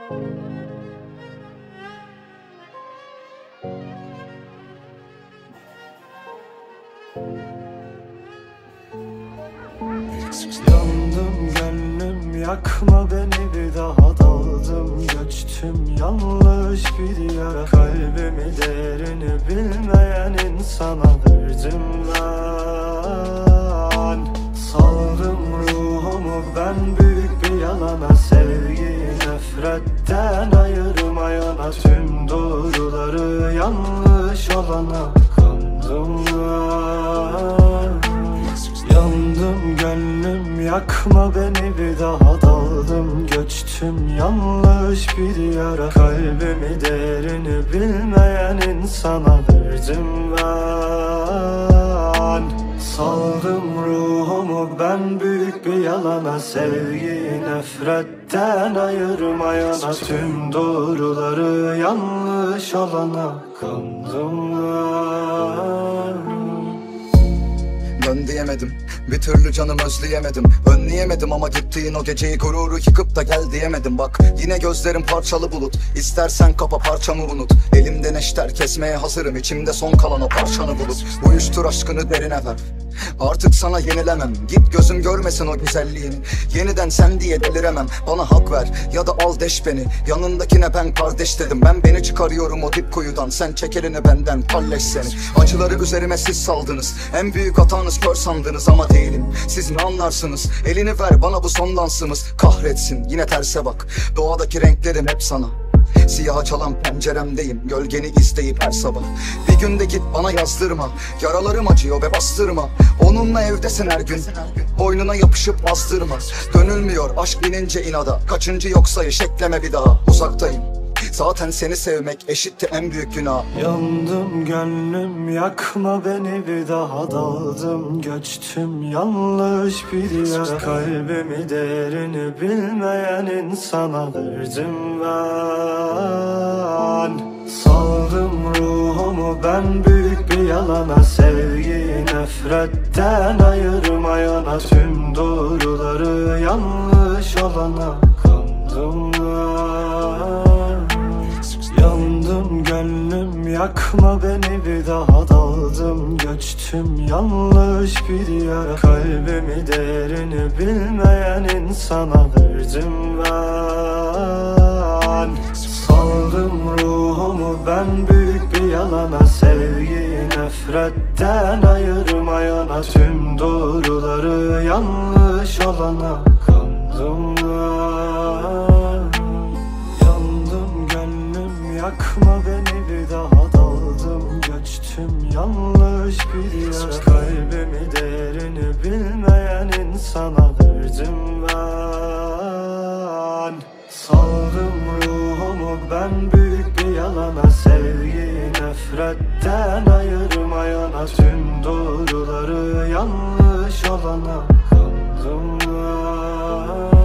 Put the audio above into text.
Yandım gönlüm, yakma beni bir daha. Daldım göçtüm yanlış bir yere. Kalbimi değerini bilmeyen insana verdim ben. Saldım ruhumu ben büyük bir yalana. Sevgiyi nefretten ayırmayana. Tüm doğruları yanlış olana kandım ben. Yandım gönlüm, yakma beni bir daha. Daldım göçtüm yanlış bir yere. Kalbimi değerini bilmeyen insana verdim ben. Saldım ruhumu ben büyük bir yalana. Sevgiyi nefretten ayırmayana. Tüm doğruları yanlış olana kandım ben. Dön diyemedim, bir türlü canım özleyemedim. Önleyemedim ama gittiğin o geceyi, gururu yıkıp da gel diyemedim. Bak yine gözlerim parçalı bulut, İstersen kapa parçamı unut. Elimde neşter kesmeye hazırım, içimde son kalan o parçanı bulut. Uyuştur aşkını derine ver, artık sana yenilemem. Git gözüm görmesin o güzelliğini, yeniden sen diye deliremem. Bana hak ver ya da al deş beni, yanındakine ben kardeş dedim. Ben beni çıkarıyorum o dip kuyudan, sen çek elini benden kalleş seni. Acıları üzerime siz saldınız, en büyük hatanız kör sandınız ama değilim. Siz ne anlarsınız, elini ver bana bu son dansımız. Kahretsin yine terse bak, doğadaki renklerim hep sana. Siyaha çalan penceremdeyim, gölgeni izleyip her sabah. Bir günde git bana yazdırma, yaralarım acıyor ve bastırma. Onunla evdesin her gün, boynuna yapışıp bastırma. Dönülmüyor aşk binince inada, kaçıncı yok sayış ekleme bir daha. Uzaktayım, zaten seni sevmek eşitti en büyük günah. Yandım gönlüm, yakma beni bir daha. Daldım göçtüm yanlış bir yere. Kalbimi değerini bilmeyen insana verdim ben. Saldım ruhumu ben büyük bir yalana. Sevgiyi nefretten ayırmayana. Tüm doğruları yanlış olana kandım ben. Yandım gönlüm, yakma beni bir daha. Daldım göçtüm yanlış bir yere. Kalbimi değerini bilmeyen insana verdim ben. Saldım ruhumu ben büyük bir yalana. Sevgiyi nefretten ayırmayana. Tüm doğruları yanlış olana kandım ben. Yandım gönlüm, yakma beni bir daha. Daldım göçtüm yanlış bir yere. Kalbimi değerini bilmeyen insana verdim ben. Saldım ruhumu ben büyük bir yalana. Sevgiyi nefretten ayırmayana. Tüm doğruları yanlış olana kandım ben.